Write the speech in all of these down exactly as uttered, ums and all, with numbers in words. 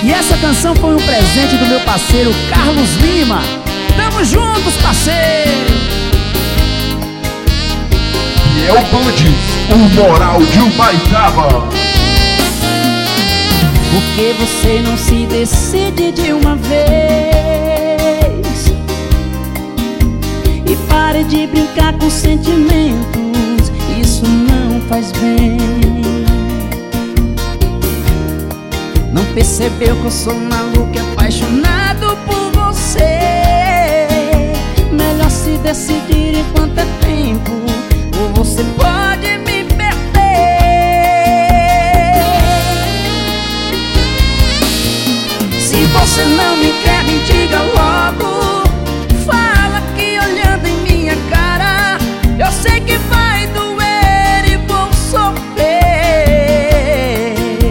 E essa canção foi um presente do meu parceiro Carlos Lima. Tamo juntos, parceiro! E é o Bandes, o moral de Ubaitaba. Por que você não se decide de uma vez? E pare de brincar com sentimentos, isso não faz bem. Não percebeu que eu sou maluco e apaixonado por você? Melhor se decidir enquanto é tempo, ou você pode me perder. Se você não me quer, me diga logo. Fala que olhando em minha cara, eu sei que vai doer e vou sofrer.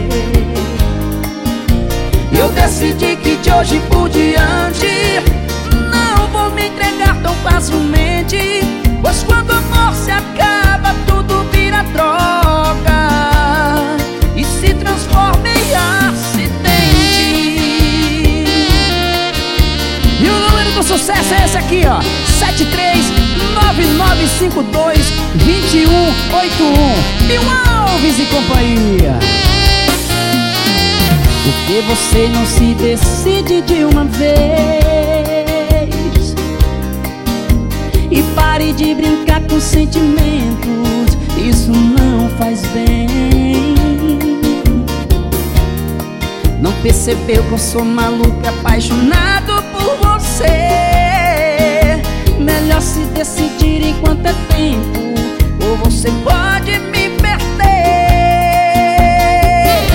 Eu decidi que de hoje por diante não vou me entregar tão facilmente, pois quando o amor se acaba, tudo vira droga e se transforma em acidente. E o número do sucesso é esse aqui, ó: sete três nove nove cinco dois dois um oito um. Bill Alves e companhia. Por que você não se decide de uma vez? E pare de brincar com sentimentos, isso não faz bem. Não percebeu que eu sou maluco e apaixonado por você? Melhor se decidir enquanto é tempo, ou você pode me perder.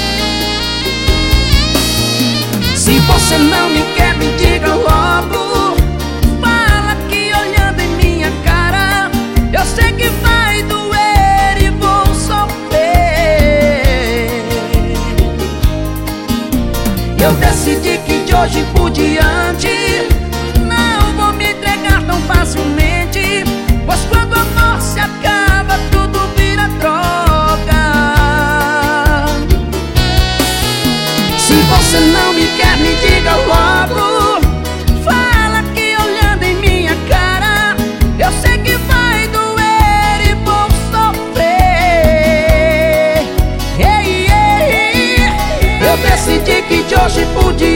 Se você não me quer, me diga logo. Fala que olhando em minha cara, eu sei que vai doer e vou sofrer. Eu decidi que de hoje por diante não vou me entregar tão facilmente, pois quando o amor se acaba, tudo vira droga. Se você não me quer, me diga logo. Fala que olhando em minha cara, eu sei que vai doer e vou sofrer. Ei, ei, ei. Eu decidi que de hoje por diante